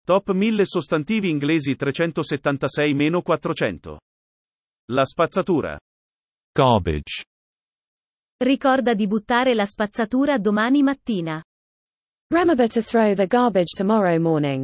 Top 1000 sostantivi inglesi 376-400. La spazzatura. Garbage. Ricorda di buttare la spazzatura domani mattina. Remember to throw the garbage tomorrow morning.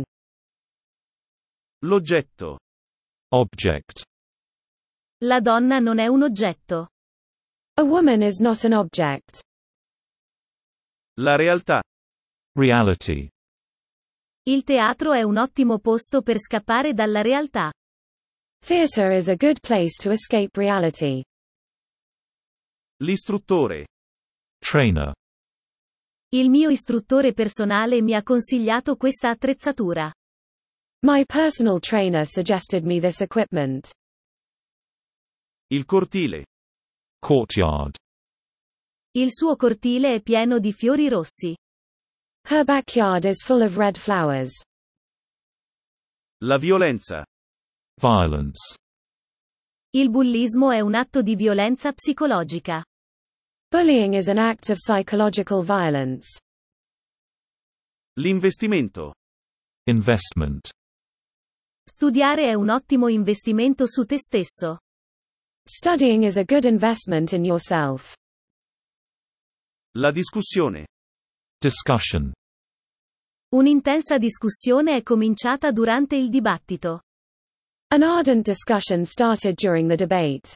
L'oggetto. Object. La donna non è un oggetto. A woman is not an object. La realtà. Reality. Il teatro è un ottimo posto per scappare dalla realtà. Theater is a good place to escape reality. L'istruttore. Trainer. Il mio istruttore personale mi ha consigliato questa attrezzatura. My personal trainer suggested me this equipment. Il cortile. Courtyard. Il suo cortile è pieno di fiori rossi. Her backyard is full of red flowers. La violenza. Violence. Il bullismo è un atto di violenza psicologica. Bullying is an act of psychological violence. L'investimento. Investment. Studiare è un ottimo investimento su te stesso. Studying is a good investment in yourself. La discussione. Discussion. Un'intensa discussione è cominciata durante il dibattito. An ardent discussion started during the debate.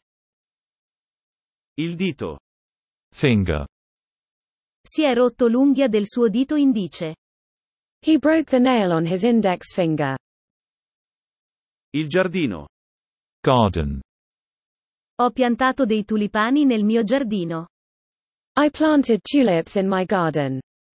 Il dito. Finger. Si è rotto l'unghia del suo dito indice. He broke the nail on his index finger. Il giardino. Garden. Ho piantato dei tulipani nel mio giardino. I planted tulips in my garden.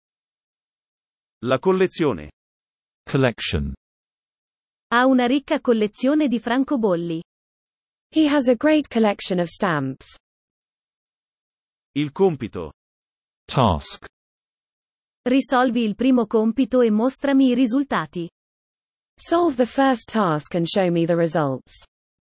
La collezione. Collection. Ha una ricca collezione di francobolli. He has a great collection of stamps. Il compito. Task. Risolvi il primo compito e mostrami i risultati. Solve the first task and show me the results.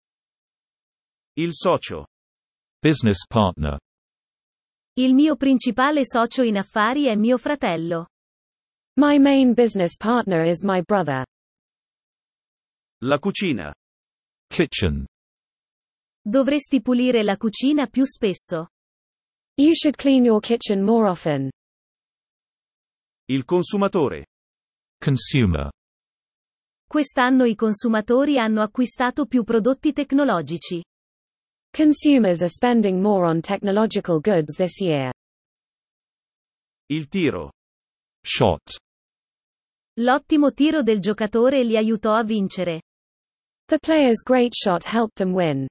Il socio. Business partner. Il mio principale socio in affari è mio fratello. My main business partner is my brother. La cucina. Kitchen. Dovresti pulire la cucina più spesso. You should clean your kitchen more often. Il consumatore. Consumer. Quest'anno i consumatori hanno acquistato più prodotti tecnologici. Consumers are spending more on technological goods this year. Il tiro. Shot. L'ottimo tiro del giocatore li aiutò a vincere. The player's great shot helped them win.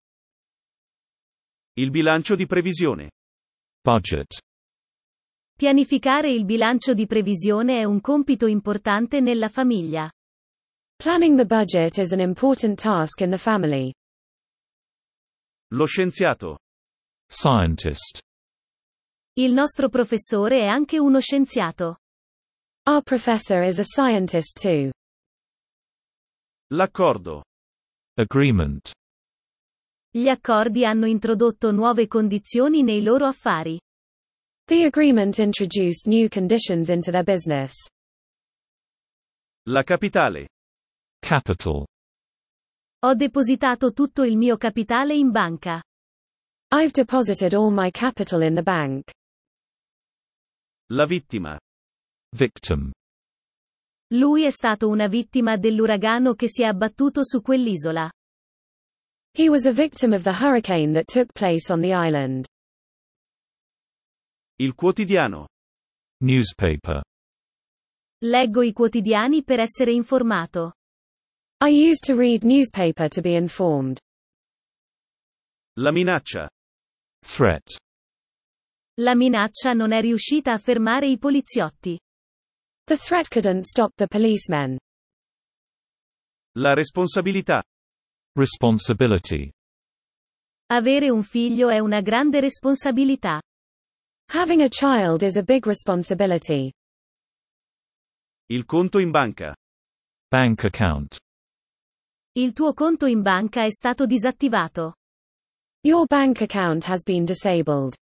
Il bilancio di previsione. Budget. Pianificare il bilancio di previsione è un compito importante nella famiglia. Planning the budget is an important task in the family. Lo scienziato. Scientist. Il nostro professore è anche uno scienziato. Our professor is a scientist too. L'accordo. Agreement. Gli accordi hanno introdotto nuove condizioni nei loro affari. The agreement introduced new conditions into their business. La capitale. Capital. Ho depositato tutto il mio capitale in banca. I've deposited all my capital in the bank. La vittima. Victim. Lui è stato una vittima dell'uragano che si è abbattuto su quell'isola. He was a victim of the hurricane that took place on the island. Il quotidiano. Newspaper. Leggo i quotidiani per essere informato. I used to read newspaper to be informed. La minaccia. Threat. La minaccia non è riuscita a fermare i poliziotti. The threat couldn't stop the policemen. La responsabilità. Responsibility. Avere un figlio è una grande responsabilità. Having a child is a big responsibility. Il conto in banca. Bank account. Il tuo conto in banca è stato disattivato. Your bank account has been disabled.